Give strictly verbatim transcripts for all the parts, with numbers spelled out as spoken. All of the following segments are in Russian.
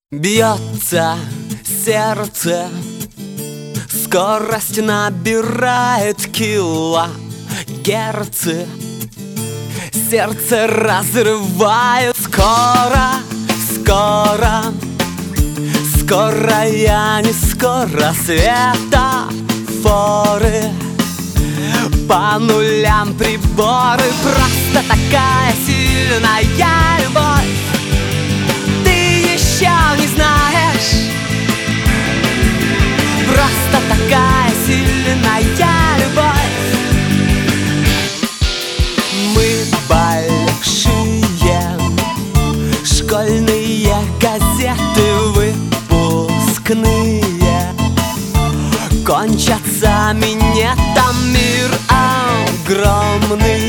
Бьется сердце, скорость набирает килогерцы. Сердце разрывает скоро, скоро, скоро, я не скоро. Светофоры по нулям, приборы. Просто такая сильная любовь, ты еще не знаешь. Просто такая сильная любовь. Мы большие, школьные газеты выпускные кончатся минетом, мир огромный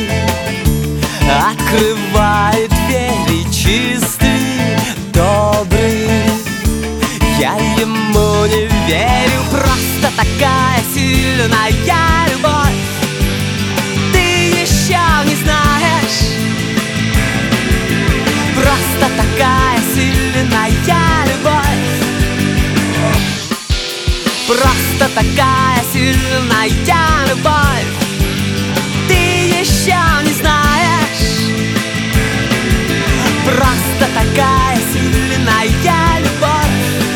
открывает двери, чистый, добрый. Я ему не верю, просто такая сильная любовь, ты еще не знаешь. Просто такая сильная любовь, просто такая сильная любовь, ты еще не знаешь. Просто такая сильная любовь.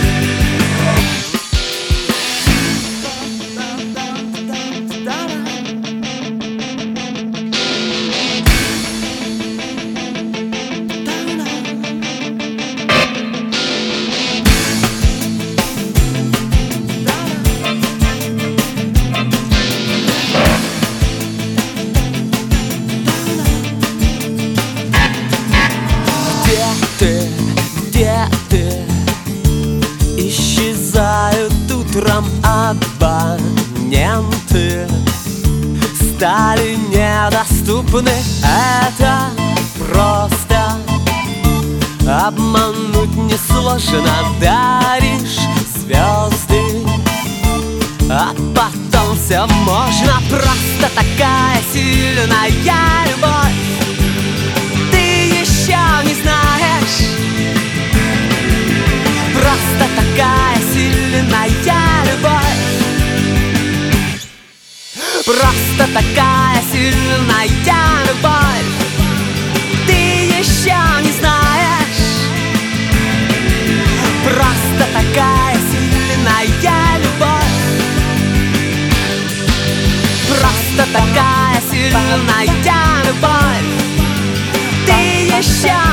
Где ты? Исчезают утром абоненты, стали недоступны. Это просто обмануть несложно. Даришь звезды, а потом все можно. Просто такая сильная любовь, ты еще не знаешь. Просто такая сильная любовь, просто такая сильная любовь, ты еще не знаешь. Просто такая сильная любовь, просто такая сильная любовь, ты еще